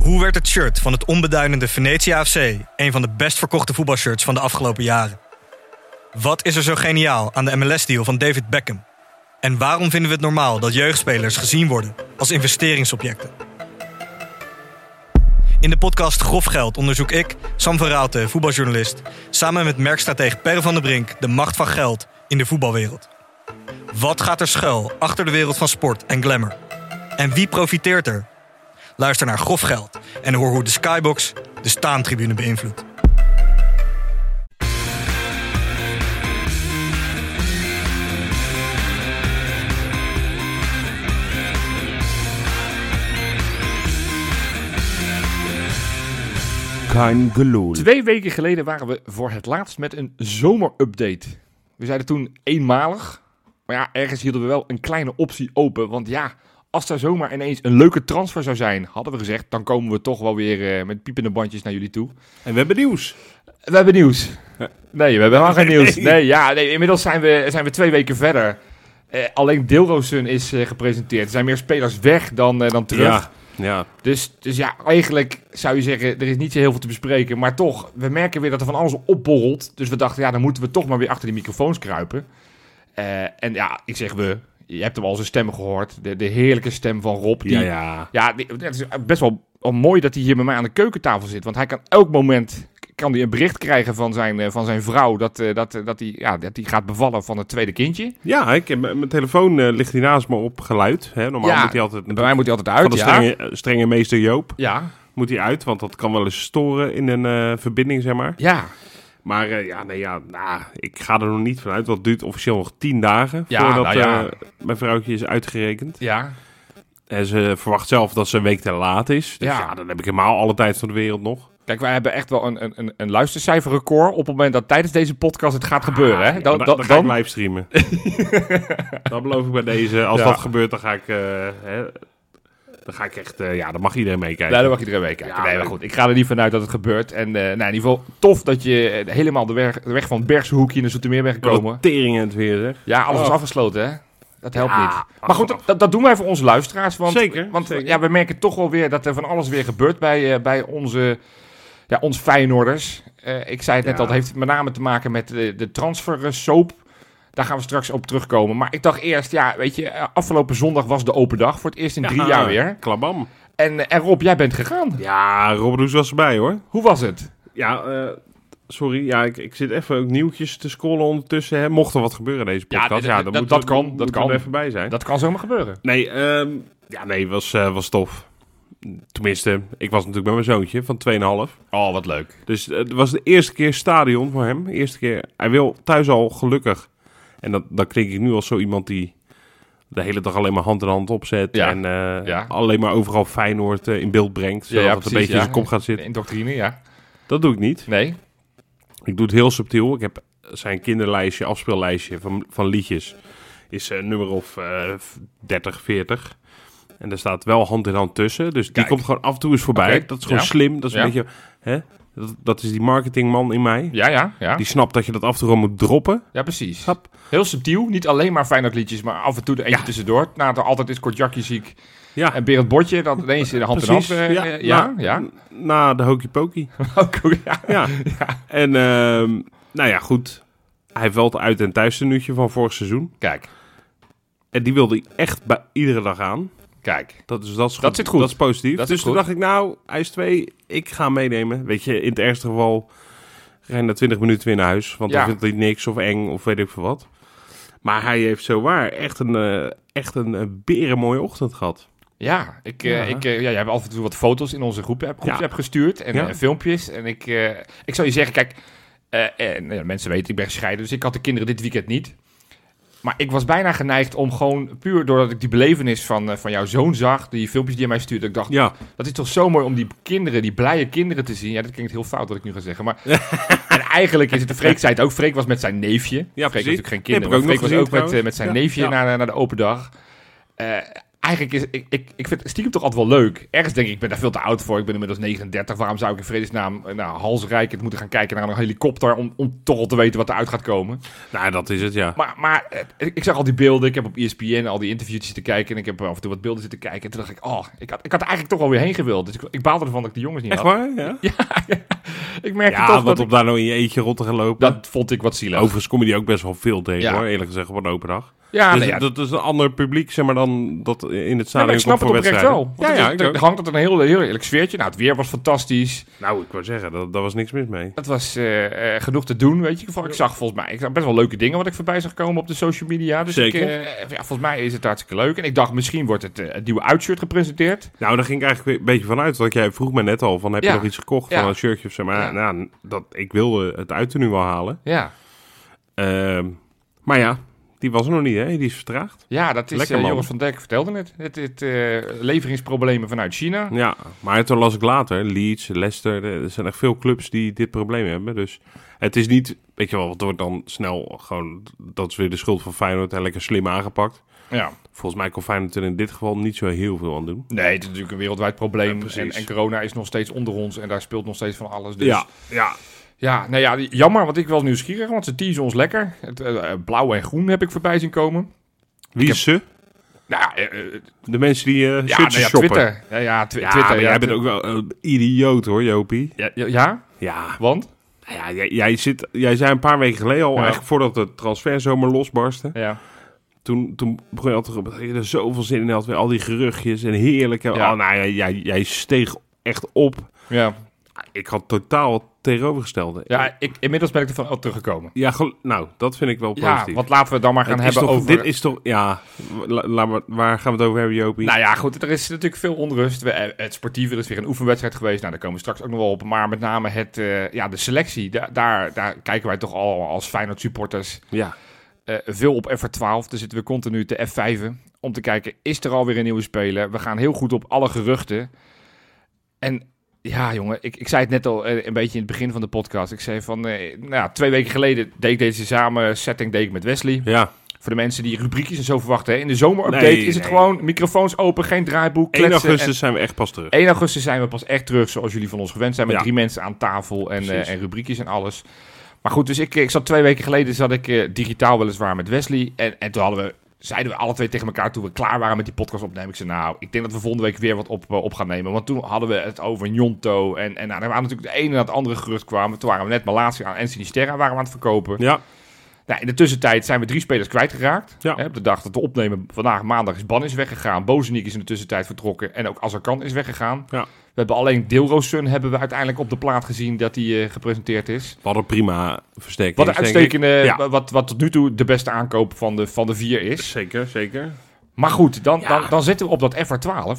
Hoe werd het shirt van het onbeduidende Venetia FC een van de best verkochte voetbalshirts van de afgelopen jaren? Wat is er zo geniaal aan de MLS-deal van David Beckham? En waarom vinden we het normaal dat jeugdspelers gezien worden als investeringsobjecten? In de podcast Grof Geld onderzoek ik, Sam van Raalte, voetbaljournalist, samen met merkstratege Per van der Brink de macht van geld in de voetbalwereld. Wat gaat er schuil achter de wereld van sport en glamour? En wie profiteert er? Luister naar Grof Geld en hoor hoe de Skybox de staantribune beïnvloedt. Kein gelul. 2 weken geleden waren we voor het laatst met een zomerupdate. We zeiden toen eenmalig, maar ja, ergens hielden we wel een kleine optie open. Want ja, als er zomaar ineens een leuke transfer zou zijn, hadden we gezegd, dan komen we toch wel weer met piepende bandjes naar jullie toe. En we hebben nieuws. We hebben nieuws. Nee, we hebben helemaal geen nieuws. Nee, inmiddels zijn we 2 weken verder. Alleen Dilrosun is gepresenteerd. Er zijn meer spelers weg dan terug. Ja. Dus ja, eigenlijk zou je zeggen, er is niet zo heel veel te bespreken. Maar toch, we merken weer dat er van alles opborrelt. Dus we dachten, ja, dan moeten we toch maar weer achter die microfoons kruipen. En ja, ik zeg we, je hebt hem al zijn stem gehoord. De heerlijke stem van Rob. Ja. Het is best wel mooi dat hij hier bij mij aan de keukentafel zit. Want hij kan elk moment een bericht krijgen van zijn vrouw dat hij gaat bevallen van het tweede kindje. Ja, mijn telefoon ligt hier naast me op geluid. Hè. Normaal moet hij altijd... Bij mij moet hij altijd uit, van de strenge meester Joop. Ja. Moet hij uit, want dat kan wel eens storen in een verbinding, zeg maar. Ja. Maar ik ga er nog niet vanuit. Want het duurt officieel nog 10 dagen voordat mijn vrouwtje is uitgerekend. Ja. En ze verwacht zelf dat ze een week te laat is. Dus dan heb ik helemaal alle tijd van de wereld nog. Kijk, wij hebben echt wel een luistercijferrecord op het moment dat tijdens deze podcast het gaat gebeuren. Hè? Dan ga ik livestreamen. Dat beloof ik bij deze. Als dat gebeurt, dan ga ik... Dan ga ik echt... dan mag iedereen meekijken. Ja, dan mag iedereen meekijken. Nee, maar goed. Ik ga er niet vanuit dat het gebeurt. En in ieder geval tof dat je helemaal de weg van het Bergse hoekje naar Zoetermeer bent gekomen. Wat tering in het weer, zeg. Ja, alles is afgesloten, hè? Dat helpt niet. Maar goed, dat doen wij voor onze luisteraars. Want, Zeker. Ja, we merken toch wel weer dat er van alles weer gebeurt bij ons Feyenoorders. Ik zei het net al, het heeft met name te maken met de transfersoap. Daar gaan we straks op terugkomen. Maar ik dacht eerst, afgelopen zondag was de open dag. Voor het eerst in 3 jaar weer. Klabam. En Rob, jij bent gegaan. Ja, Rob Roes was erbij, hoor. Hoe was het? Ja, sorry. Ja, ik zit even ook nieuwtjes te scrollen ondertussen. Hè. Mocht er wat gebeuren in deze podcast. Dat kan er even bij zijn. Dat kan zomaar gebeuren. Nee, was tof. Tenminste, ik was natuurlijk met mijn zoontje van 2,5. Oh, wat leuk. Dus het was de eerste keer stadion voor hem. Eerste keer. Hij wil thuis al gelukkig. En dan klink ik nu als zo iemand die de hele dag alleen maar hand in hand opzet. Ja. En alleen maar overal Feyenoord in beeld brengt. Zodat het een beetje in zijn kop gaat zitten. In doctrine, ja. Dat doe ik niet. Nee. Ik doe het heel subtiel. Ik heb zijn kinderlijstje, afspeellijstje van liedjes. Is nummer of 30, 40. En er staat wel hand in hand tussen. Dus die komt gewoon af en toe eens voorbij. Okay. Dat is gewoon slim. Dat is een beetje... Hè? Dat is die marketingman in mij. Ja. Die snapt dat je dat af en toe gewoon moet droppen. Ja, precies. Snap. Heel subtiel. Niet alleen maar Feyenoord liedjes, maar af en toe er eentje tussendoor. Altijd is Kortjakje ziek. Ja. En Berend Botje, dat ineens in de hand in hand. Na de Hokey Pokey. Ja. En goed. Hij heeft wel het uit- en thuistenuutje van vorig seizoen. Kijk. En die wilde hij echt bij iedere dag aan. Kijk. Dat zit goed. Dat is positief. Dus toen dacht ik, hij is 2. Ik ga meenemen. Weet je, in het ergste geval ga je na 20 minuten weer naar huis. Want dan vindt hij niks of eng of weet ik veel wat. Maar hij heeft zowaar echt een berenmooie ochtend gehad. Ja, jij hebt af en toe wat foto's in onze groepsapp gestuurd en filmpjes. En ik zou je zeggen, kijk, mensen weten, ik ben gescheiden, dus ik had de kinderen dit weekend niet. Maar ik was bijna geneigd om gewoon, puur doordat ik die belevenis van jouw zoon zag, die filmpjes die je mij stuurde, ik dacht, dat is toch zo mooi om die blije kinderen te zien. Ja, dat klinkt heel fout wat ik nu ga zeggen, maar... En eigenlijk is het, Freek zei het ook, Freek was met zijn neefje. Ja, Freek was natuurlijk geen kinderen, maar Freek was ook met zijn neefje naar de open dag. eigenlijk is... Ik vind het stiekem toch altijd wel leuk. Ergens denk ik ben daar veel te oud voor. Ik ben inmiddels 39. Waarom zou ik in vredesnaam halsrijkend moeten gaan kijken naar een helikopter... om toch al te weten wat eruit gaat komen? Nou, dat is het, ja. Maar ik zag al die beelden. Ik heb op ESPN al die interviewtjes zitten kijken. En ik heb af en toe wat beelden zitten kijken. En toen dacht ik, ik had er eigenlijk toch wel weer heen gewild. Dus ik baalde ervan dat ik die jongens niet had. Echt waar? Ja? Ja. Ik merkte toch dat op daar nou in je eentje rond te gaan lopen. Dat vond ik wat zielig. Overigens kom je die ook best wel veel tegen, hoor. Eerlijk gezegd, op een open dag. Ja, dus dat is een ander publiek, zeg maar, dan dat in het stadion komt voor wedstrijden. Ik snap het oprecht wel. Er hangt het een heel eerlijk sfeertje. Nou, het weer was fantastisch. Nou, ik wou zeggen, daar was niks mis mee. Het was genoeg te doen, weet je. Ik zag best wel leuke dingen wat ik voorbij zag komen op de social media. Dus zeker. Volgens mij is het hartstikke leuk. En ik dacht, misschien wordt het nieuwe uitshirt gepresenteerd. Nou, daar ging ik eigenlijk een beetje vanuit. Want jij vroeg me net al, heb je nog iets gekocht van een shirtje of zo? Maar nou, ik wilde het uit nu wel halen. Ja. Maar ja, die was er nog niet, hè? Die is vertraagd. Ja, dat is... Joris van Dijk vertelde het. Leveringsproblemen vanuit China. Ja, maar toen las ik later. Leeds, Leicester. Er zijn echt veel clubs die dit probleem hebben. Dus het is niet... Weet je wel, het wordt dan snel gewoon... Dat is weer de schuld van Feyenoord. En lekker slim aangepakt. Ja. Volgens mij kon Feyenoord er in dit geval niet zo heel veel aan doen. Nee, het is natuurlijk een wereldwijd probleem. En corona is nog steeds onder ons. En daar speelt nog steeds van alles. Dus... Ja, nou ja, jammer, want ik was nieuwsgierig, want ze teasen ons lekker. Blauw en groen heb ik voorbij zien komen. Wie is ze? Nou, de mensen die shirtjes shoppen. Twitter. Twitter. Jij bent ook wel een idioot, hoor, Jopie. Ja? Ja. Want? Ja, jij zei een paar weken geleden al, eigenlijk voordat de transferzomer losbarstte. Ja. Toen begon je altijd dat je er zoveel zin in had, weer al die geruchtjes en heerlijk. Ja. Jij steeg echt op. Ja. Ik had totaal tegenovergestelde. Ja, inmiddels ben ik ervan al teruggekomen. Ja, nou, dat vind ik wel positief. Ja, want laten we het dan maar gaan hebben over... Dit is toch... Ja, waar gaan we het over hebben, Jopie? Nou ja, goed, er is natuurlijk veel onrust. Het sportieve, er is weer een oefenwedstrijd geweest. Nou, daar komen we straks ook nog wel op. Maar met name de selectie, daar kijken wij toch al als Feyenoord supporters... Ja. Veel op F12, dus zitten we continu te F5'en. Om te kijken, is er alweer een nieuwe speler? We gaan heel goed op alle geruchten. En... Ja, jongen, ik zei het net al een beetje in het begin van de podcast. Ik zei van, 2 weken geleden deed ik deze setting deed ik met Wesley. Ja. Voor de mensen die rubriekjes en zo verwachten. Hè. In de zomerupdate is het gewoon microfoons open, geen draaiboek. 1 augustus zijn we echt pas terug. 1 augustus zijn we pas echt terug, zoals jullie van ons gewend zijn. Met 3 mensen aan tafel en rubriekjes en alles. Maar goed, dus ik zat 2 weken geleden digitaal weliswaar met Wesley. En toen zeiden we alle twee tegen elkaar toen we klaar waren met die podcast opnemen. Ik zei, ik denk dat we volgende week weer wat op gaan nemen. Want toen hadden we het over Gnonto. En er waren natuurlijk de ene en het andere gerucht kwamen. Toen waren we net Malacia en Sinisterra waren we aan het verkopen. Ja. Nou, in de tussentijd zijn we 3 spelers kwijtgeraakt. Ja. Op de dag dat we opnemen, vandaag maandag, is Ban weggegaan. Bozeniek is in de tussentijd vertrokken. En ook Azarkan is weggegaan. Ja. We hebben alleen Dilrosun hebben we uiteindelijk op de plaat gezien dat die gepresenteerd is. Wat een prima versterking. Wat een uitstekende, wat tot nu toe de beste aankoop van de 4 is. Zeker. Maar goed, dan zitten we op dat FR12.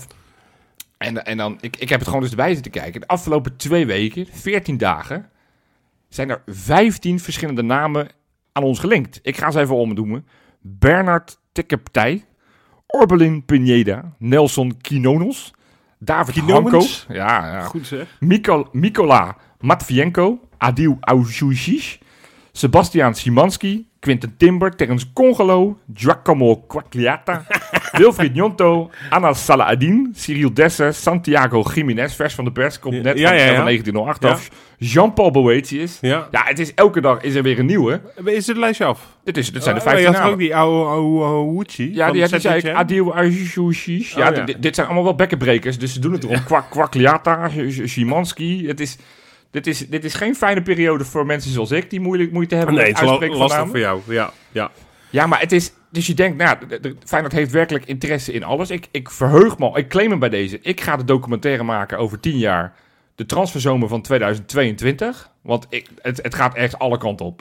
En dan, ik heb het gewoon dus erbij zitten kijken. De afgelopen 2 weken, 14 dagen, zijn er 15 verschillende namen aan ons gelinkt. Ik ga ze even omnoemen. Bernard Tekeptij, Orbelin Pineda, Nelson Quinones, David Hanko. Ja. Goed zeg. Mikola Matvienko, Adil Aujusic, Sebastian Szymanski, Quinten Timber, Terence Congolo, Giacomo Quagliata, Wilfried Gnonto, Anna Salahadin, Cyril Desse, Santiago Jiménez, vers van de pers, komt net van 1908 af. Jean-Paul Boetius. Ja, het is elke dag is er weer een nieuwe. Is het lijstje af? Dit zijn de 15 namen. Ook die Ouchi. Ja, die zei ik. Adil Aujusic. Dit zijn allemaal wel bekkenbrekers, dus ze doen het erom. Quagliata, Szymanski. Dit is geen fijne periode voor mensen zoals ik die moeite hebben met het uitspreken van namen. Voor jou, ja. Ja, maar het is... Dus je denkt, Feyenoord heeft werkelijk interesse in alles. Ik verheug me, ik claim hem bij deze. Ik ga de documentaire maken over 10 jaar. De transferzomer van 2022. Want het gaat echt alle kanten op.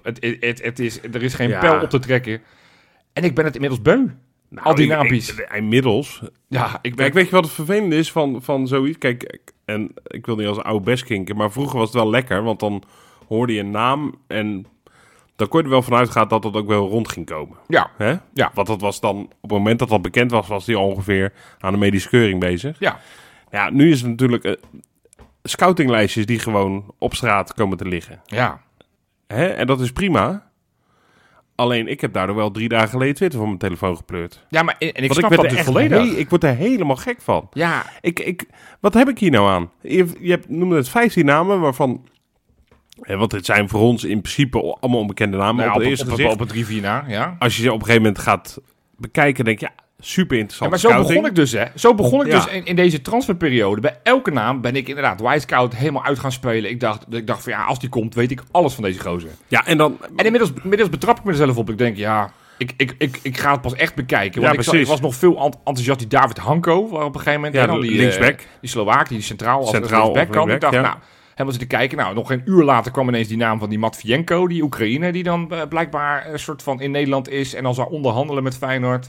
Er is geen pijl op te trekken. En ik ben het inmiddels beu. Al die naampjes. Inmiddels. Ja, Kijk, weet je wat het vervelende is van zoiets? Kijk, en ik wil niet als oude best kinken, maar vroeger was het wel lekker, want dan hoorde je een naam en dan kon je er wel vanuit gaan dat het ook wel rond ging komen. Ja. Hè? Ja. Want dat was dan, op het moment dat dat bekend was hij ongeveer aan de medische keuring bezig. Ja. Ja, nu is het natuurlijk scoutinglijstjes die gewoon op straat komen te liggen. Ja. Hè? En dat is prima. Alleen, ik heb daardoor wel 3 dagen geleden Twitter van mijn telefoon gepleurd. Ja, maar en ik snap dat dus volledig. Ik word er helemaal gek van. Ja. Wat heb ik hier nou aan? Je noemde het 15 namen, waarvan... Want het zijn voor ons in principe allemaal onbekende namen. Nou, op het 3-4 na, ja. Als je ze op een gegeven moment gaat bekijken, denk je... super interessant. Ja, maar zo begon ik dus, hè. Dus in deze transferperiode. Bij elke naam ben ik inderdaad Wisecout helemaal uit gaan spelen. Ik dacht van ja, als die komt, weet ik alles van deze gozer. Ja, en inmiddels betrap ik mezelf op. Ik denk, ja, ik ga het pas echt bekijken. Want ik was nog veel enthousiast die David Hanko op een gegeven moment. Ja, die linksback. Die Slovaak, die centraal als linksback kwam. Ik dacht, nou, helemaal zitten kijken. Nou, nog geen uur later kwam ineens die naam van die Matvienko, die Oekraïne, die dan blijkbaar een soort van in Nederland is en dan zou onderhandelen met Feyenoord.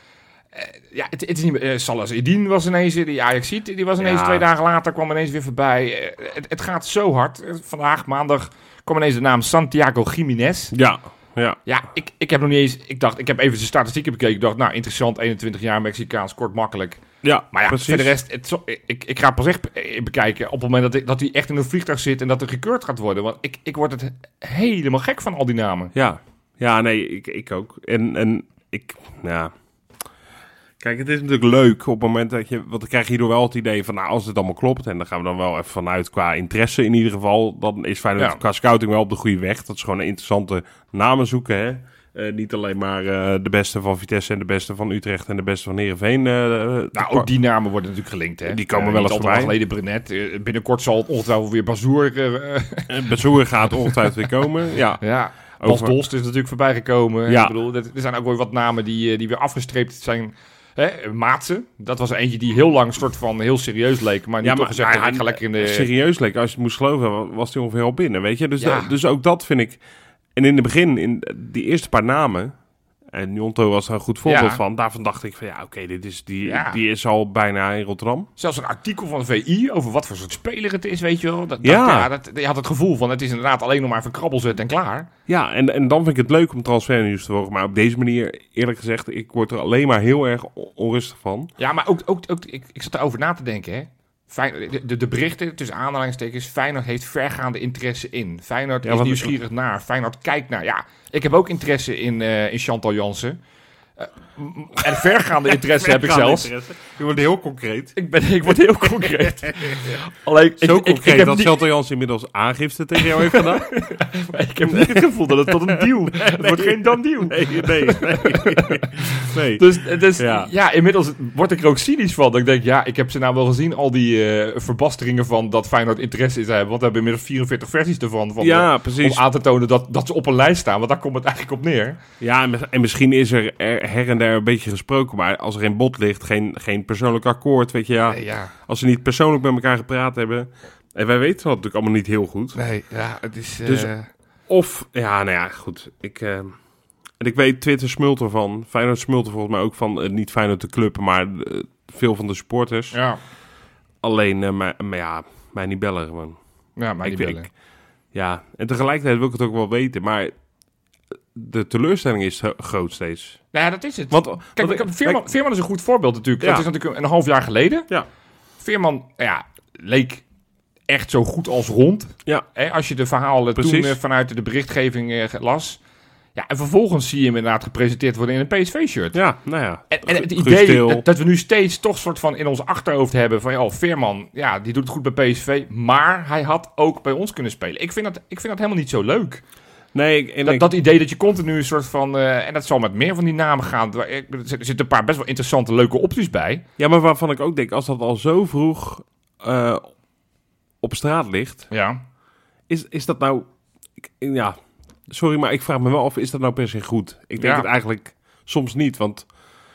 Het is niet meer. Salah Eddin was ineens, die Ajaxiet, die was ineens 2 dagen later, kwam ineens weer voorbij. Het gaat zo hard. Vandaag, maandag, kwam ineens de naam Santiago Giménez. Ja, ik heb nog niet eens... Ik heb even zijn statistieken bekeken. Ik dacht, nou, interessant, 21 jaar, Mexicaans, kort, makkelijk. Ja, maar ja, precies. voor de rest, ik ga pas echt bekijken op het moment dat hij echt in een vliegtuig zit en dat er gekeurd gaat worden. Want ik word het helemaal gek van al die namen. Ja, nee, ik ook. En ik, ja... Kijk, het is natuurlijk leuk op het moment dat je... Want dan krijg je hierdoor wel het idee van... Nou, als het allemaal klopt... En daar gaan we dan wel even vanuit qua interesse in ieder geval... Dan is Feyenoord qua scouting wel op de goede weg. Dat is gewoon een interessante namen zoeken, hè. Niet alleen maar de beste van Vitesse en de beste van Utrecht en de beste van Heerenveen. Ook die namen worden natuurlijk gelinkt, hè. Die komen wel eens voorbij. Geleden Brenet. Binnenkort zal het ongetwijfeld weer Bazoer... Bazoer gaat ongetwijfeld weer komen, ja. Bas Dolst is natuurlijk voorbij gekomen. Ja. Ik bedoel, er zijn ook wel wat namen die weer afgestreept zijn... Maatsen, dat was eentje die heel lang soort van heel serieus leek, maar niet toch gezegd dat ik ga lekker in de... Serieus leek, als je het moest geloven, was hij ongeveer al binnen, weet je? Dus ook dat vind ik... En in het begin, in die eerste paar namen, en Jonto was er een goed voorbeeld van, daarvan dacht ik van die is al bijna in Rotterdam. Zelfs een artikel van de VI over wat voor soort speler het is, weet je wel. Je had het gevoel van het is inderdaad alleen nog maar even krabbel zetten en klaar. Ja, en dan vind ik het leuk om transfernieuws te volgen, maar op deze manier, eerlijk gezegd, ik word er alleen maar heel erg onrustig van. Ja, maar ook ik zat erover na te denken, hè. De berichten, tussen aanhalingstekens, Feyenoord heeft vergaande interesse in. Feyenoord is nieuwsgierig naar. Feyenoord kijkt naar. Ja, ik heb ook interesse in Chantal Jansen. En vergaande interesse heb ik zelfs. Je wordt heel concreet. Ik word heel concreet. Alleen, zo concreet dat Chantal Jansen inmiddels aangifte tegen jou heeft gedaan. Maar ik heb niet het gevoel dat het tot een deal... Het wordt geen dan deal. Nee. Dus inmiddels word ik er ook cynisch van. Dat ik denk, ik heb ze nou wel gezien, al die verbasteringen van dat Feyenoord interesse in hebben. Want we hebben inmiddels 44 versies ervan. Precies. Om aan te tonen dat ze op een lijst staan. Want daar komt het eigenlijk op neer. Ja, en misschien is er her en der een beetje gesproken, maar als er geen bod ligt, geen persoonlijk akkoord, weet je, als ze niet persoonlijk met elkaar gepraat hebben, en wij weten dat natuurlijk allemaal niet heel goed. Nee, het is... Dus, goed. Ik weet, Twitter smult ervan. Feyenoord smult er volgens mij ook van, niet Feyenoord de club, maar veel van de supporters. Ja. Alleen, mij niet bellen gewoon. Ja, mij niet bellen. En tegelijkertijd wil ik het ook wel weten, maar de teleurstelling is groot steeds. Nou ja, dat is het. Veerman is een goed voorbeeld natuurlijk. Dat is natuurlijk een half jaar geleden. Ja. Veerman leek echt zo goed als rond. Ja. Als je de verhalen toen vanuit de berichtgeving las. Ja, en vervolgens zie je hem inderdaad gepresenteerd worden in een PSV-shirt. Ja, nou ja. En het idee dat we nu steeds toch soort van in ons achterhoofd hebben van... Veerman, die doet het goed bij PSV, maar hij had ook bij ons kunnen spelen. Ik vind dat helemaal niet zo leuk. Nee, dat idee dat je continu een soort van... en dat zal met meer van die namen gaan. Er zitten een paar best wel interessante, leuke opties bij. Ja, maar waarvan ik ook denk, als dat al zo vroeg op straat ligt... Ja. Is dat nou... Sorry, maar ik vraag me wel af, is dat nou per se goed? Ik denk het eigenlijk soms niet, want...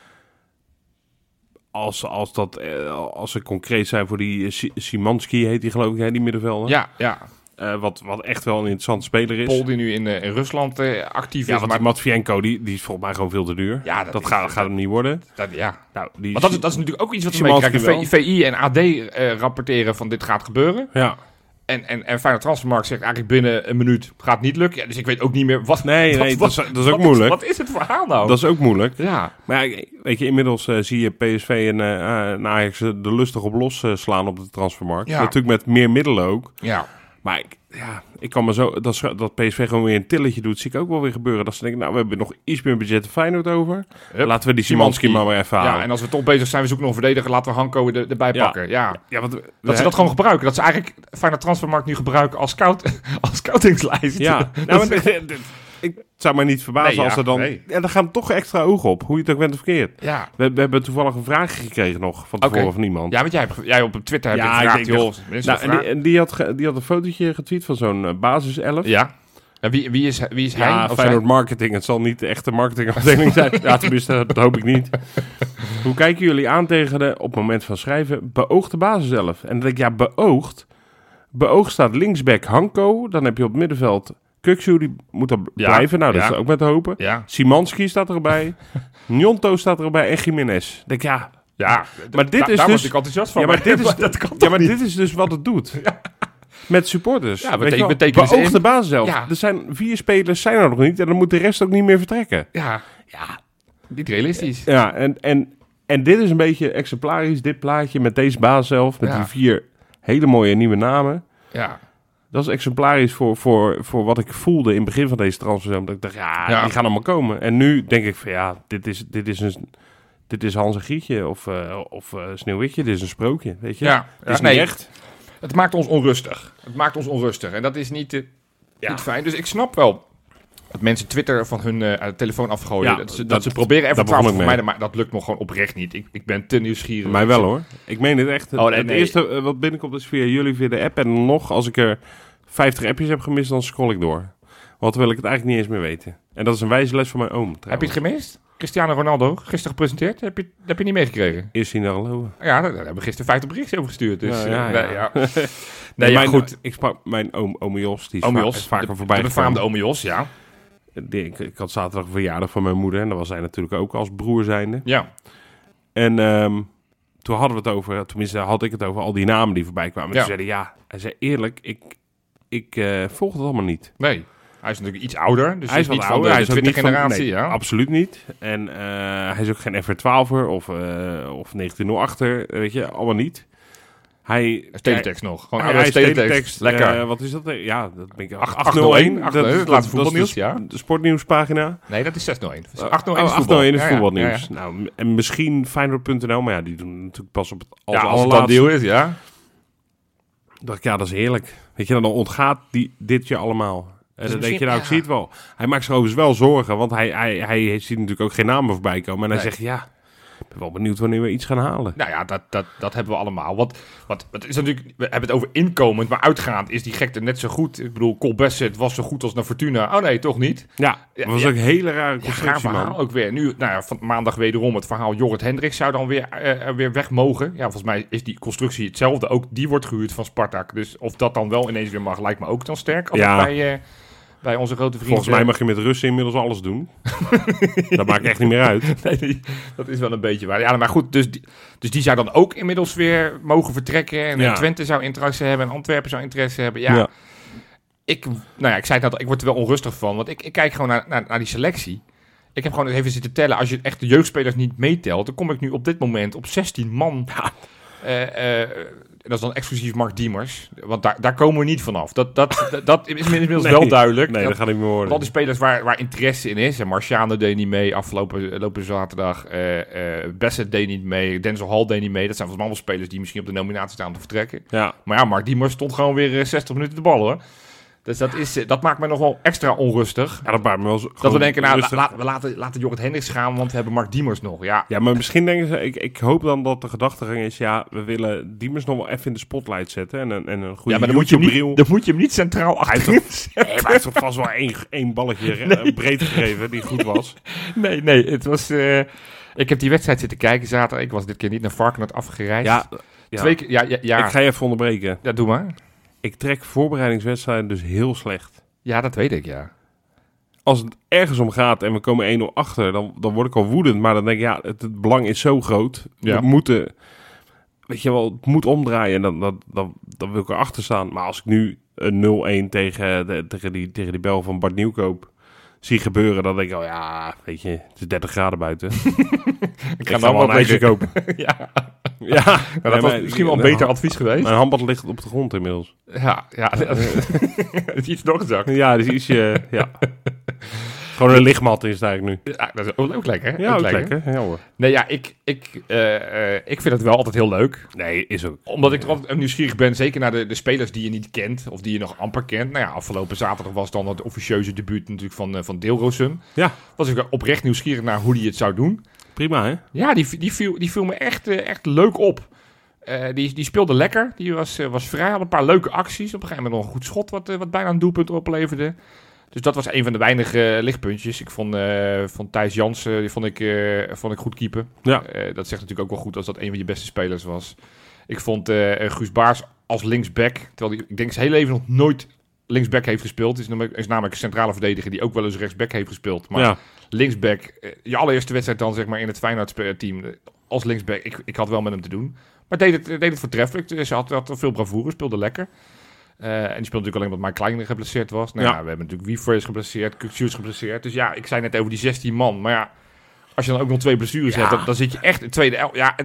Als ze concreet zijn voor die Szymanski, heet die geloof ik, hè, die middenvelder. Ja. Wat echt wel een interessante speler is. Pol die nu in Rusland actief is. Ja, want die Matvienko, die is volgens mij gewoon veel te duur. Ja, dat gaat hem niet worden. Maar dat is natuurlijk ook iets wat we meekrijgen. VI en AD rapporteren van dit gaat gebeuren. Ja. En Feyenoord Transfermarkt zegt eigenlijk binnen een minuut gaat niet lukken. Ja, dus ik weet ook niet meer wat... Nee, dat is ook moeilijk. Wat is het verhaal nou? Dat is ook moeilijk. Ja. Maar weet je, inmiddels zie je PSV en Ajax de lustig op los slaan op de transfermarkt. Ja. Natuurlijk met meer middelen ook. Ja. Maar ik kan me zo... Dat PSV gewoon weer een tilletje doet, zie ik ook wel weer gebeuren. Dat ze denken, nou, we hebben nog iets meer budget de Feyenoord over. Laten we die Szymanski maar weer even halen. Ja, en als we toch bezig zijn, we zoeken nog een verdediger, laten we Hanko erbij pakken. Ja, want dat ze dat gewoon gebruiken. Dat ze eigenlijk Feyenoord Transfermarkt nu gebruiken als scoutingslijst. Ja, nou, ik zou mij niet verbazen als er dan... Nee. Ja, daar gaan toch extra ogen op, hoe je het ook bent of verkeerd. Ja. We hebben toevallig een vraag gekregen nog, van tevoren van iemand. Ja, want jij op Twitter hebt gevraagd, en die had een fotootje getweet van zo'n basiself. Ja. En wie is hij? Ja, Feyenoord Marketing. Het zal niet de echte marketingafdeling zijn. Ja, tenminste, dat hoop ik niet. Hoe kijken jullie aan tegen de, op het moment van schrijven, beoogde basiself? En dan denk ik, beoogd. Beoogd staat linksback Hanko. Dan heb je op het middenveld... Kukçu, die moet er blijven. Nou, dat is ook met te hopen. Ja. Szymanski staat erbij. Gnonto staat erbij. En Jiménez. Denk maar dit is daar dus... was ik enthousiast van. Ja, maar dit is, maar dit is dus wat het doet. Ja. Met supporters. Ja, betekent beoogde basis zelf. Ja. Er zijn 4 spelers, zijn er nog niet. En dan moet de rest ook niet meer vertrekken. Ja. Niet realistisch. Ja, en dit is een beetje exemplarisch. Dit plaatje met deze basis zelf. Met die 4 hele mooie nieuwe namen. Ja. Dat is exemplarisch voor wat ik voelde in het begin van deze transfer. Dat ik dacht, die gaan allemaal komen. En nu denk ik van, dit is Hans en Gietje of Sneeuwwitje. Dit is een sprookje, weet je. Ja, het is niet echt. Het maakt ons onrustig. En dat is niet fijn. Dus ik snap wel dat mensen Twitter van hun telefoon afgooien. Dat ze proberen even 12 voor mij, maar dat lukt me gewoon oprecht niet. Ik ben te nieuwsgierig. Mij wel hoor. Ik meen het echt. Het eerste wat binnenkomt is via jullie, via de app. En nog, als ik er 50 appjes heb gemist, dan scroll ik door. Want dan wil ik het eigenlijk niet eens meer weten. En dat is een wijze les van mijn oom. Heb je het gemist? Cristiano Ronaldo, gisteren gepresenteerd. Heb je niet meegekregen? Is hij naar geloven? Ja, daar hebben we gisteren 50 berichten over gestuurd. Dus, nee, goed. Ik sprak mijn oom Jos. Die is vaker voorbij. De befaamde oom Jos, ja. Ik had zaterdag een verjaardag van mijn moeder. En dat was hij natuurlijk ook als broer zijnde. Ja. En toen hadden we het over... Tenminste, had ik het over al die namen die voorbij kwamen. En toen zeiden hij zei eerlijk, ik volg het allemaal niet. Nee. Hij is natuurlijk iets ouder. Dus hij is niet wat ouder. Hij is ook niet generatie. Nee, absoluut niet. En hij is ook geen FR12'er of 1908'er. Weet je, allemaal niet. Hij teletext nog. Gewoon hij is teletext. Lekker. Wat is dat? Ja, dat ben ik 801. Dat is het laatste voetbalnieuws, de sportnieuwspagina. Nee, dat is 601. 801 is voetbalnieuws. Nou, en misschien Feyenoord.nl, maar die doen natuurlijk pas op het als het dan deel is, dacht ik, dat is heerlijk. Weet je, dan ontgaat dit je allemaal. En dan denk je, ik zie het wel. Hij maakt zich overigens wel zorgen, want hij ziet natuurlijk ook geen namen voorbij komen. En hij zegt, ik ben wel benieuwd wanneer we iets gaan halen. Nou ja, dat hebben we allemaal. Want het is natuurlijk, we hebben het over inkomend, maar uitgaand is die gekte net zo goed. Ik bedoel, Colbesset was zo goed als naar Fortuna. Oh nee, toch niet? Ja, dat was ook een hele rare constructie, verhaal ook weer. Nu, van maandag wederom het verhaal Jorrit Hendricks zou dan weer weg mogen. Ja, volgens mij is die constructie hetzelfde. Ook die wordt gehuurd van Spartak. Dus of dat dan wel ineens weer mag, lijkt me ook dan sterk. Bij onze grote vrienden. Volgens mij mag je met Russen inmiddels alles doen. Dat maakt echt niet meer uit. Nee, dat is wel een beetje waar. Ja, maar goed, dus die zou dan ook inmiddels weer mogen vertrekken. En Twente zou interesse hebben en Antwerpen zou interesse hebben. Ja. Ik zei het net al, ik word er wel onrustig van. Want ik kijk gewoon naar die selectie. Ik heb gewoon even zitten tellen. Als je echt de jeugdspelers niet meetelt, dan kom ik nu op dit moment op 16 man. Dat is dan exclusief Mark Diemers. Want daar komen we niet vanaf. Dat is inmiddels wel duidelijk. Nee, dat gaat niet meer worden. Al die spelers waar interesse in is. En Marciano deed niet mee afgelopen zaterdag. Bassett deed niet mee. Denzel Hall deed niet mee. Dat zijn volgens mij allemaal spelers die misschien op de nominatie staan om te vertrekken. Ja. Maar ja, Mark Diemers stond gewoon weer 60 minuten de bal, hoor. Dus dat maakt mij nog wel extra onrustig. Ja, dat maakt me wel dat we denken, we laten Jorrit Hendricks gaan, want we hebben Mark Diemers nog. Ja, maar misschien denken ze, ik hoop dan dat de gedachtegang is, we willen Diemers nog wel even in de spotlight zetten. En een goede maar dan moet je hem niet centraal achterin zetten. Nee, maar hij heeft toch vast wel één balletje breed gegeven die goed was. Nee, het was... ik heb die wedstrijd zitten kijken zaterdag. Ik was dit keer niet naar Varkenoord afgereisd. Ja. 2 keer, Ik ga je even onderbreken. Ja, doe maar. Ik trek voorbereidingswedstrijden dus heel slecht. Ja, dat weet ik, ja. Als het ergens om gaat en we komen 1-0 achter, dan word ik al woedend. Maar dan denk ik, het belang is zo groot. We moeten, weet je wel, het moet omdraaien. En dan wil ik erachter staan. Maar als ik nu een 0-1 tegen die bel van Bart Nieuwkoop zie gebeuren, dan denk ik, weet je, het is 30 graden buiten. ik ga wel een ijsje kopen. ja. Dat was misschien wel een beter advies geweest. Mijn handbad ligt op de grond inmiddels. Het is iets doorgezakt. Ja, dus ietsje, Gewoon een lichtmat is het eigenlijk nu. Ja, dat is ook lekker. Ja, ook lekker. Ja, hoor. Nee, ik vind het wel altijd heel leuk. Nee, is ook. Omdat ik altijd nieuwsgierig ben, zeker naar de spelers die je niet kent, of die je nog amper kent. Nou ja, afgelopen zaterdag was dan het officieuze debuut natuurlijk van Deelrosum. Ja. Was ik oprecht nieuwsgierig naar hoe die het zou doen. Prima, hè? Ja, die viel me echt leuk op. Die speelde lekker. Die was vrij, had een paar leuke acties. Op een gegeven moment nog een goed schot wat bijna een doelpunt opleverde. Dus dat was een van de weinige lichtpuntjes. Ik vond Thijs Jansen, die vond ik goed keeper. Ja. Dat zegt natuurlijk ook wel goed als dat een van je beste spelers was. Ik vond Guus Baars als linksback, terwijl hij, ik denk zijn hele leven nog nooit linksback heeft gespeeld. Is namelijk een centrale verdediger die ook wel eens rechtsback heeft gespeeld. Maar linksback, je allereerste wedstrijd dan zeg maar in het Feyenoord-team als linksback. Ik had wel met hem te doen. Maar deed het voortreffelijk. Ze had veel bravoure, speelde lekker. En die speelde natuurlijk alleen omdat Mike Kleiner geblesseerd was. Nou, we hebben natuurlijk Wiever is geblesseerd, Kukçu is geblesseerd. Dus ja, ik zei net over die 16 man. Maar ja, als je dan ook nog 2 blessures hebt, dan zit je echt in tweede elf. Ja,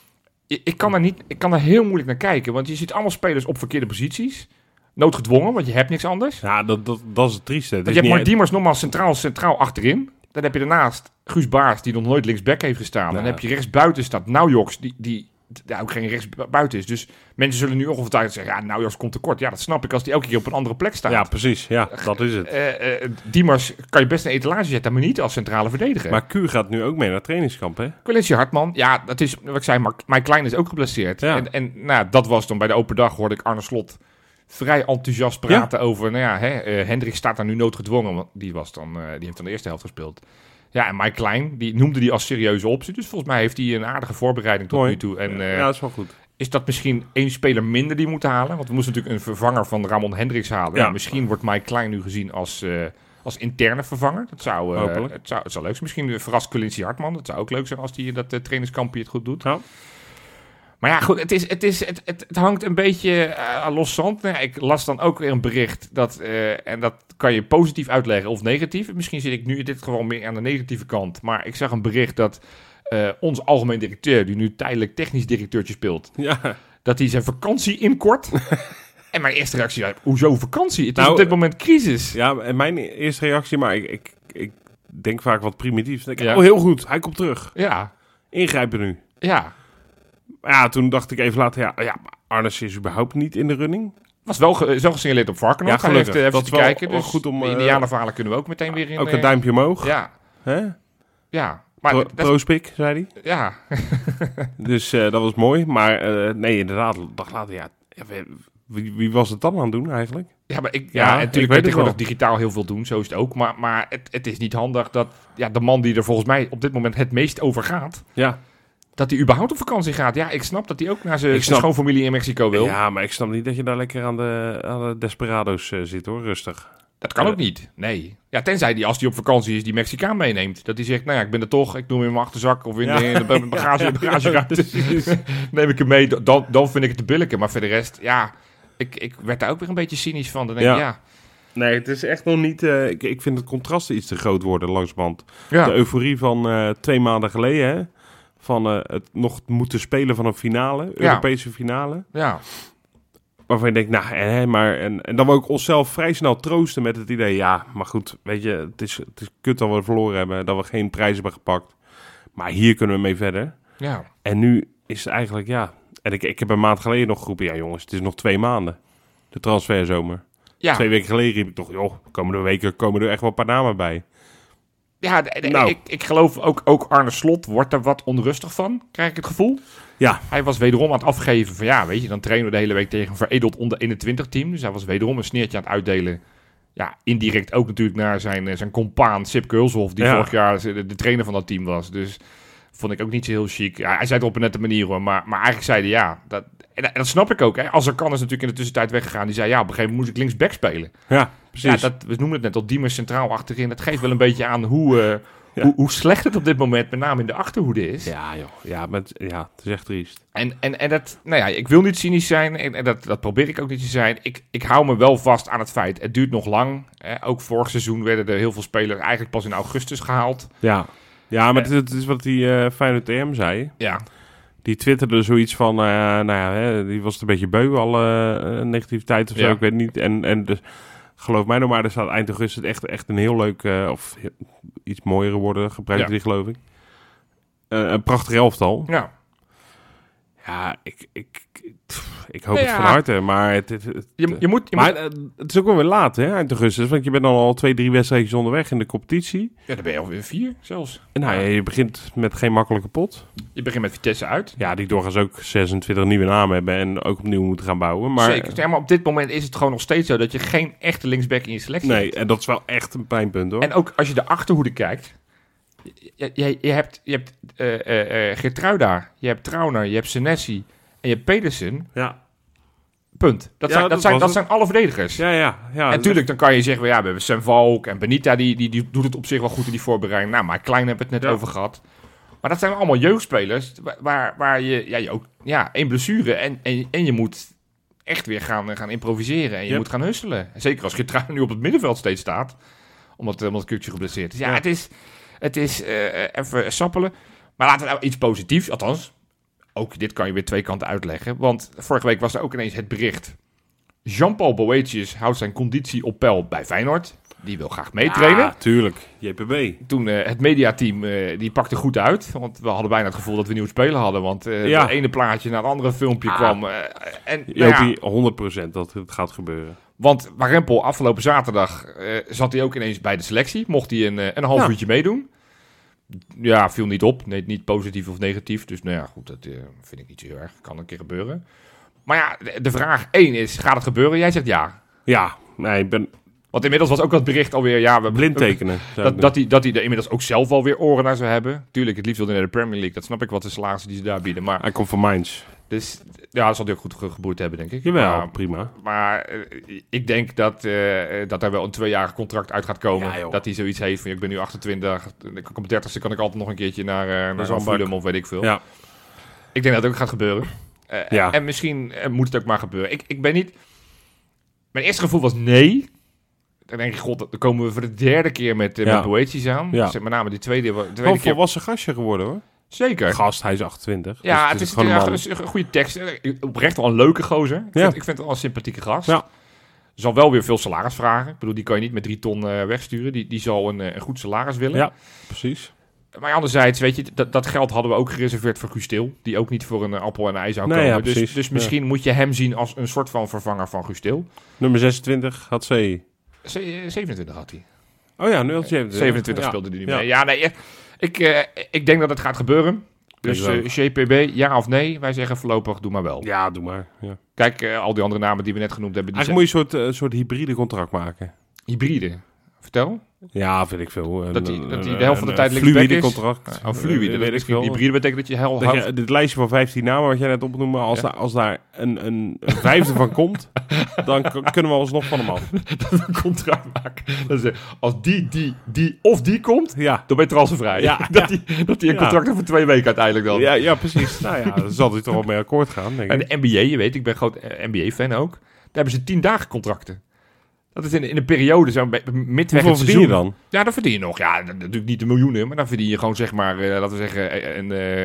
ik kan daar heel moeilijk naar kijken. Want je ziet allemaal spelers op verkeerde posities. Noodgedwongen, want je hebt niks anders. Ja, dat is het trieste. Je hebt Mark Diemers nogmaals centraal achterin. Dan heb je daarnaast Guus Baars, die nog nooit linksback heeft gestaan. Dan heb je rechtsbuiten staat Naujoks, die ook geen rechtsbuiten is. Dus mensen zullen nu ongetwijfeld zeggen, Naujoks komt tekort. Ja, dat snap ik als die elke keer op een andere plek staat. Ja, precies. Ja, dat is het. Diemers kan je best een etalage zetten, maar niet als centrale verdediger. Maar Kuur gaat nu ook mee naar trainingskamp, hè? Quincy Hartman, ja, dat is wat ik zei, maar Mike Klein is ook geblesseerd. Ja. En dat was dan bij de open dag, hoorde ik Arne Slot vrij enthousiast praten over, Hendrik staat daar nu noodgedwongen, want die heeft dan de eerste helft gespeeld. Ja, en Mike Klein, die noemde die als serieuze optie. Dus volgens mij heeft hij een aardige voorbereiding tot nu toe. En, dat is wel goed. Is dat misschien 1 speler minder die moeten halen? Want we moesten natuurlijk een vervanger van Ramon Hendricks halen. Ja. Misschien wordt Mike Klein nu gezien als interne vervanger. Dat zou, het zou leuk zijn. Misschien verrast Quincy Hartman. Dat zou ook leuk zijn als hij dat trainingskampje het goed doet. Ja. Maar ja, goed, het hangt een beetje los zand. Ik las dan ook weer een bericht dat, en dat kan je positief uitleggen of negatief. Misschien zit ik nu in dit geval meer aan de negatieve kant. Maar ik zag een bericht dat onze algemeen directeur, die nu tijdelijk technisch directeurtje speelt, dat hij zijn vakantie inkort. En mijn eerste reactie was, hoezo vakantie? Het is op dit moment crisis. Ja, en mijn eerste reactie, maar ik denk vaak wat primitief. Denk ik, heel goed, hij komt terug. Ja. Ingrijpen nu. Ja. Ja, toen dacht ik even later, Arnes is überhaupt niet in de running. Was wel gesignaleerd op Varkenoord. Ja, gelukkig. Even te kijken. Dus goed om, de Indianenverhalen kunnen we ook meteen weer in. Ook een duimpje omhoog. Ja. Hè? Ja. Maar Pro-spik, zei hij. Ja. Dus dat was mooi. Maar nee, inderdaad, een dag later, wie was het dan aan het doen eigenlijk? Ja, maar natuurlijk kan je tegenwoordig digitaal heel veel doen. Zo is het ook. Maar het is niet handig dat de man die er volgens mij op dit moment het meest over gaat, dat hij überhaupt op vakantie gaat. Ja, ik snap dat hij ook naar zijn schoonfamilie in Mexico wil. Ja, maar ik snap niet dat je daar lekker aan de Desperado's zit, hoor. Rustig. Dat kan ook niet, nee. Ja, tenzij hij, als hij op vakantie is, die Mexicaan meeneemt. Dat hij zegt, ik ben er toch. Ik doe hem in mijn achterzak of in de bagageruimte. Neem ik hem mee. Dan vind ik het te billijken. Maar voor de rest, ik werd daar ook weer een beetje cynisch van. Dan denk ik, Nee, het is echt nog niet... ik vind het contrast iets te groot worden langsband. Ja. De euforie van 2 maanden geleden, hè? Van het nog moeten spelen van een finale, Europese finale. Ja. Waarvan je denkt, en dan wil ik onszelf vrij snel troosten met het idee, maar goed, weet je, het is kut dat we verloren hebben, dat we geen prijzen hebben gepakt. Maar hier kunnen we mee verder. Ja. En nu is het eigenlijk, en ik heb een maand geleden nog geroepen, jongens, het is nog 2 maanden. De transferzomer. Ja. 2 weken geleden riep ik toch, komende weken komen er echt wel een paar namen bij. Ja, ik geloof ook Arne Slot wordt er wat onrustig van, krijg ik het gevoel. Ja. Hij was wederom aan het afgeven van, weet je, dan trainen we de hele week tegen een veredeld onder 21 team. Dus hij was wederom een sneertje aan het uitdelen. Ja, indirect ook natuurlijk naar zijn compaan Sip Keulshoff, die vorig jaar de trainer van dat team was. Dus vond ik ook niet zo heel chic. Ja, hij zei het op een nette manier hoor, maar eigenlijk zei hij dat snap ik ook. Hè. Als er kan is natuurlijk in de tussentijd weggegaan. Die zei, op een gegeven moment moet ik linksback spelen. Ja, precies. Ja, we noemen het net al, Diemers centraal achterin. Dat geeft wel een beetje aan hoe hoe slecht het op dit moment met name in de achterhoede is. Ja, joh. Het is echt triest. En dat, nou ja, ik wil niet cynisch zijn en dat probeer ik ook niet te zijn. Ik hou me wel vast aan het feit, het duurt nog lang. Ook vorig seizoen werden er heel veel spelers eigenlijk pas in augustus gehaald. Ja, maar het is wat die Feyenoord TM zei. Ja. Die twitterde zoiets van, die was het een beetje beu, alle negativiteit of zo, ik weet niet. En dus, geloof mij nog maar, er staat eind augustus echt een heel leuk, iets mooiere woorden gebruikt die, geloof ik. Een prachtig elftal. Ja. Ja, ik hoop het van harte, maar het is ook wel weer laat, hè, eind augustus. Want je bent dan al 2-3 wedstrijdjes onderweg in de competitie. Ja, dan ben je alweer 4 zelfs. En je begint met geen makkelijke pot. Je begint met Vitesse uit. Ja, die doorgaans ook 26 nieuwe namen hebben en ook opnieuw moeten gaan bouwen. Maar, zeker, ja, maar op dit moment is het gewoon nog steeds zo dat je geen echte linksback in je selectie hebt. Nee, en dat is wel echt een pijnpunt, hoor. En ook als je de achterhoede kijkt. Je hebt Geertruida, je hebt Trauner, je hebt Senesi en je hebt Pedersen. Ja. Punt. Dat zijn alle verdedigers. Ja. En natuurlijk, dan kan je zeggen, we hebben Sam Valk en Benita, die doet het op zich wel goed in die voorbereiding. Nou, maar Klein hebben we het net over gehad. Maar dat zijn allemaal jeugdspelers waar je ook, één blessure en je moet echt weer gaan improviseren en je moet gaan husselen. Zeker als Geertruida nu op het middenveld steeds staat, omdat Kukçu geblesseerd is. Ja, het is even sappelen. Maar laten we nou iets positiefs, althans, ook dit kan je weer twee kanten uitleggen. Want vorige week was er ook ineens het bericht. Jean-Paul Boetius houdt zijn conditie op peil bij Feyenoord. Die wil graag meetrainen. Ja, tuurlijk. JPB. Toen het mediateam, die pakte goed uit. Want we hadden bijna het gevoel dat we een nieuwe speler hadden. Want het ene plaatje naar het andere filmpje kwam. Jopie, 100% dat het gaat gebeuren. Want Warempel afgelopen zaterdag zat hij ook ineens bij de selectie. Mocht hij een half uurtje meedoen. Ja, viel niet op. Nee, niet positief of negatief. Dus nou ja, goed, dat vind ik niet zo heel erg. Kan een keer gebeuren. Maar ja, de vraag 1 is, gaat het gebeuren? Jij zegt ja. Ja, nee, ik ben... Want inmiddels was ook dat bericht alweer, we blind tekenen. Dat hij er inmiddels ook zelf alweer oren naar zou hebben. Tuurlijk, het liefst wil hij naar de Premier League. Dat snap ik, wat de salarissen die ze daar bieden. Maar hij komt van Mainz. Dus ja, dat zal hij ook goed geboerd hebben, denk ik. Jawel, prima. Maar ik denk dat er wel een 2-jarig contract uit gaat komen. Ja, dat hij zoiets heeft van, ik ben nu 28. Op 30ste kan ik altijd nog een keertje naar Fulham of weet ik veel. Ja. Ik denk dat het ook gaat gebeuren. En misschien moet het ook maar gebeuren. Ik ben niet... Mijn eerste gevoel was nee. Dan denk ik, god, dan komen we voor de derde keer met Boetius aan. Ja. Met name die tweede keer. Volwassen gastje geworden, hoor. Zeker. Gast, hij is 28. Ja, dus het is een goede tekst. Oprecht wel een leuke gozer. Ik vind het wel een sympathieke gast. Ja. Zal wel weer veel salaris vragen. Ik bedoel, die kan je niet met 3 ton wegsturen. Die zal een goed salaris willen. Ja, precies. Maar anderzijds, weet je, dat geld hadden we ook gereserveerd voor Guus Til. Die ook niet voor een appel en ei zou komen. Ja, dus misschien moet je hem zien als een soort van vervanger van Guus Til. Nummer 26 had C. 27 had hij. Oh ja, nu had 27 speelde hij niet mee. Ja, nee, ik denk dat het gaat gebeuren. Dus JPB, ja of nee? Wij zeggen voorlopig, doe maar wel. Ja, doe maar. Ja. Kijk, al die andere namen die we net genoemd hebben. Eigenlijk moet je een soort hybride contract maken. Hybride? Vertel. Ja, vind ik veel. Dat hij de helft van de tijd linksback is? Contract. Fluide, weet ik veel. Hybride betekent dat je dit lijstje van 15 namen wat jij net opnoemde, als daar een vijfde van komt, dan kunnen we alsnog van hem af. Dat we een contract maken. Als die komt, dan ben je transfervrij. Ja, dat hij een contract heeft voor 2 weken uiteindelijk dan. Ja, precies. Nou ja, daar zal hij toch wel mee akkoord gaan, denk ik. En de NBA, je weet, ik ben groot NBA-fan ook. Daar hebben ze 10 dagen contracten. Dat is in een periode, zo midweg het seizoen. Je dan? Ja, dan verdien je nog. Ja, natuurlijk niet de miljoenen, maar dan verdien je gewoon, zeg maar, laten we zeggen,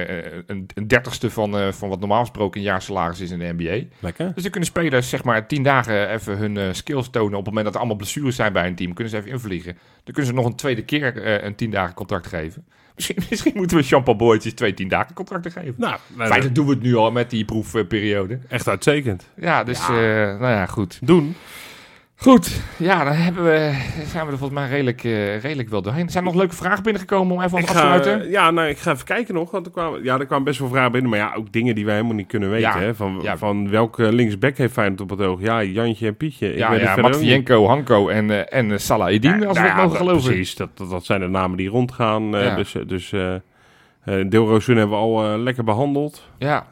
een 30ste van wat normaal gesproken een jaarsalaris is in de NBA. Lekker. Dus dan kunnen spelers, zeg maar, 10 dagen even hun skills tonen. Op het moment dat er allemaal blessures zijn bij een team, kunnen ze even invliegen. Dan kunnen ze nog een tweede keer een 10 dagen contract geven. Misschien moeten we Jean-Paul Boetius 2 10 dagen contracten geven. Nou, feitelijk doen we het nu al met die proefperiode. Echt uitstekend. Ja, dus nou ja, goed. Doen. Goed, ja, dan zijn we er volgens mij redelijk wel doorheen. Er zijn nog leuke vragen binnengekomen om even af te sluiten? Ik ga even kijken nog. Want er kwamen best wel vragen binnen. Maar ja, ook dingen die wij helemaal niet kunnen weten. Hè? Van welke linksback heeft Feyenoord op het oog? Ja, Jantje en Pietje. Matvienko, Hanko en Salah Eddin, als we het mogen geloven. Precies, dat zijn de namen die rondgaan. Dus Deelroosje hebben we al lekker behandeld. Ja.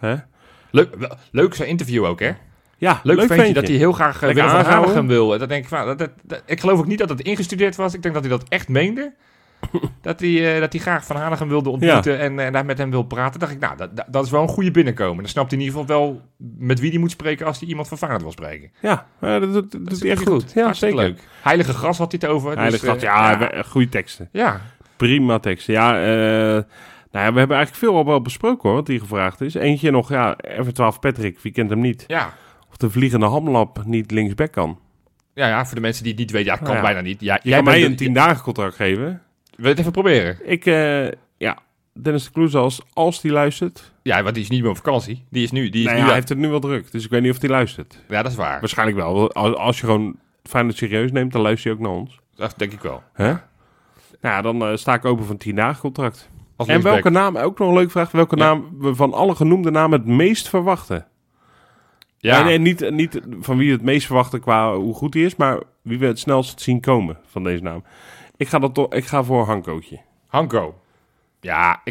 Leuk zijn interview ook, hè? Ja, leuk ventje dat hij heel graag Willem van Hanegem wil. Dat denk ik, ik geloof ook niet dat het ingestudeerd was. Ik denk dat hij dat echt meende. dat hij graag Van Hanegem wilde ontmoeten en daar met hem wil praten. Dacht ik, nou, dat is wel een goede binnenkomen. Dan snapt hij in ieder geval wel met wie hij moet spreken als hij iemand van Feyenoord wil spreken. Ja, dat doet hij echt goed. Ja, zeker. Leuk. Heilige Gras had hij het over. Heilige Gras, goede teksten. Ja. Prima teksten. Ja, we hebben eigenlijk veel al wel besproken hoor, wat hier gevraagd is. Eentje nog, F12 Patrick, wie kent hem niet? Ja. Of de vliegende hamlap niet linksback kan. Ja, voor de mensen die het niet weten, het kan bijna niet. Ja, jij kan mij een 10 dagen contract geven. Wil je het even proberen? Dennis de Kloeze, als die luistert. Ja, want die is niet meer op vakantie. Hij heeft het nu wel druk, dus ik weet niet of hij luistert. Ja, dat is waar. Waarschijnlijk wel. Als je gewoon Feyenoord serieus neemt, dan luister je ook naar ons. Dat denk ik wel. Huh? Nou, dan sta ik open voor een 10 dagen contract. En welke naam, ook nog een leuke vraag, welke naam we van alle genoemde namen het meest verwachten? Ja. Nee, niet van wie we het meest verwachten qua hoe goed hij is, maar wie we het snelst zien komen van deze naam. Ik ga voor Hankootje. Hanko. Ja,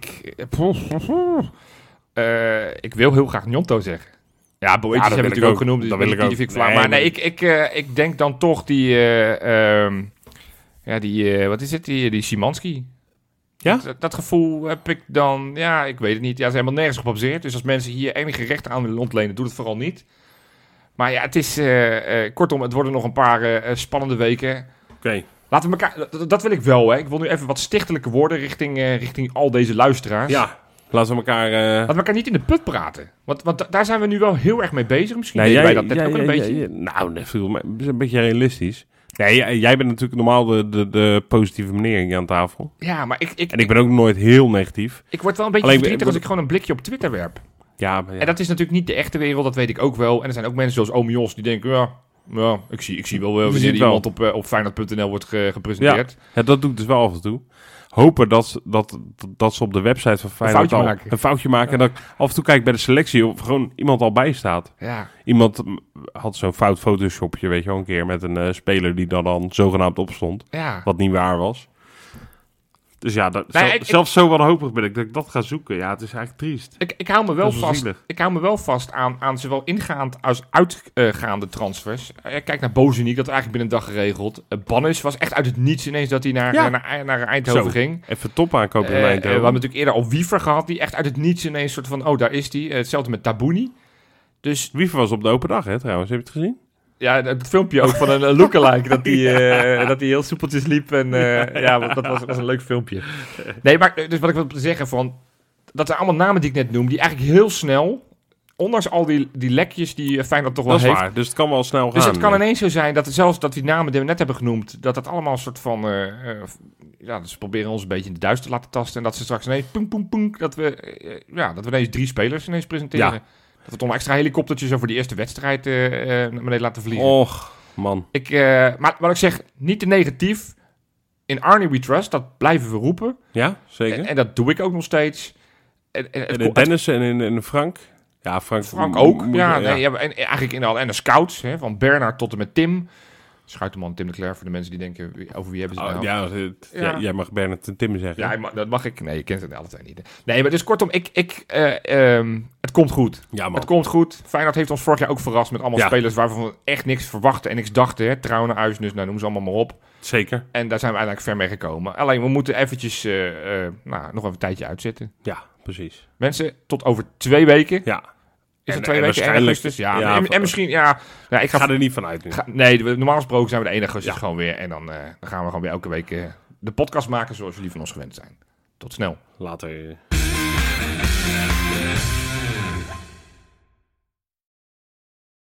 ik wil heel graag Gnonto zeggen. Ja, Boetjes hebben we natuurlijk ook genoemd. Dus dat wil ik ook. Vind ik flauw. Maar nee, ik denk dan toch wat is het? Die Szymanski. Ja? Dat gevoel heb ik dan... Ja, ik weet het niet. Ja, ze zijn helemaal nergens gebaseerd. Dus als mensen hier enige rechten aan willen ontlenen, doe het vooral niet. Maar ja, het is... kortom, het worden nog een paar spannende weken. Oké. Laten we elkaar... Dat wil ik wel, hè. Ik wil nu even wat stichtelijke woorden richting al deze luisteraars. Ja, laten we elkaar niet in de put praten. Want daar zijn we nu wel heel erg mee bezig. Misschien weten wij dat net ook een beetje. Een beetje realistisch. Nee, jij bent natuurlijk normaal de positieve meneer aan tafel. Ja, maar ik ben ook nooit heel negatief. Ik word wel een beetje verdrietig als ik gewoon een blikje op Twitter werp. Ja. En dat is natuurlijk niet de echte wereld, dat weet ik ook wel. En er zijn ook mensen zoals Oom Jos die denken... Ja, ik zie wel wanneer iemand op Feyenoord.nl wordt gepresenteerd. Ja, dat doe ik dus wel af en toe. Hopen dat ze op de website van Feyenoord een foutje maken. En dat ik af en toe kijk bij de selectie of gewoon iemand al bij staat. Ja. Iemand had zo'n fout photoshopje, weet je wel, een keer met een speler die dan zogenaamd opstond. Ja. Wat niet waar was. Dus ja, zelfs zo wanhopig ben ik dat ik dat ga zoeken. Ja, het is eigenlijk triest. Ik hou me wel vast aan zowel ingaand als uitgaande transfers. Kijk naar Bozeniek, dat eigenlijk binnen een dag geregeld. Bannis was echt uit het niets ineens dat hij naar Eindhoven ging. Even top aankopen in Eindhoven. We hebben natuurlijk eerder al Wiever gehad, die echt uit het niets ineens soort van, daar is hij. Hetzelfde met Tabouni. Dus Wiever was op de open dag, hè, trouwens. Heb je het gezien? Ja, het filmpje ook van een lookalike, dat hij heel soepeltjes liep. En dat was een leuk filmpje. Nee, maar dus wat ik wil zeggen, dat zijn allemaal namen die ik net noem, die eigenlijk heel snel, ondanks al die lekjes die Feyenoord toch wel heeft. Dat is waar, dus het kan wel snel gaan. Dus het kan ineens zo zijn dat zelfs dat die namen die we net hebben genoemd, dat allemaal een soort van, dus ze proberen ons een beetje in de duister te laten tasten. En dat ze straks ineens, dat we ineens 3 spelers ineens presenteren. Ja. Dat we toch extra helikoptertjes over die eerste wedstrijd naar beneden laten vliegen. Och, man. Maar wat ik zeg, niet te negatief. In Arnie we trust, dat blijven we roepen. Ja, zeker. En dat doe ik ook nog steeds. En in Dennis en in Frank? Ja, Frank ook. En eigenlijk en de scouts, hè, van Bernard tot en met Tim. Schuiterman, Tim de Cler, voor de mensen die denken, over wie hebben ze het nou? Jij mag Bernard en Tim zeggen. Ja, dat mag ik. Nee, je kent het alle twee niet. Nee, maar dus kortom, het komt goed. Ja, man. Het komt goed. Feyenoord heeft ons vorig jaar ook verrast met allemaal spelers waarvan we echt niks verwachten en niks dachten. Hè? Trouwen, Uisnes, noem ze allemaal maar op. Zeker. En daar zijn we eigenlijk ver mee gekomen. Alleen, we moeten eventjes nog even een tijdje uitzitten. Ja, precies. Mensen, tot over 2 weken. Ja. Is het 2 weken 1 augustus? Ja. En misschien, ik ga er niet van uit nu. Normaal gesproken zijn we de 1 augustus gewoon weer. En dan gaan we gewoon weer elke week de podcast maken zoals jullie van ons gewend zijn. Tot snel. Later.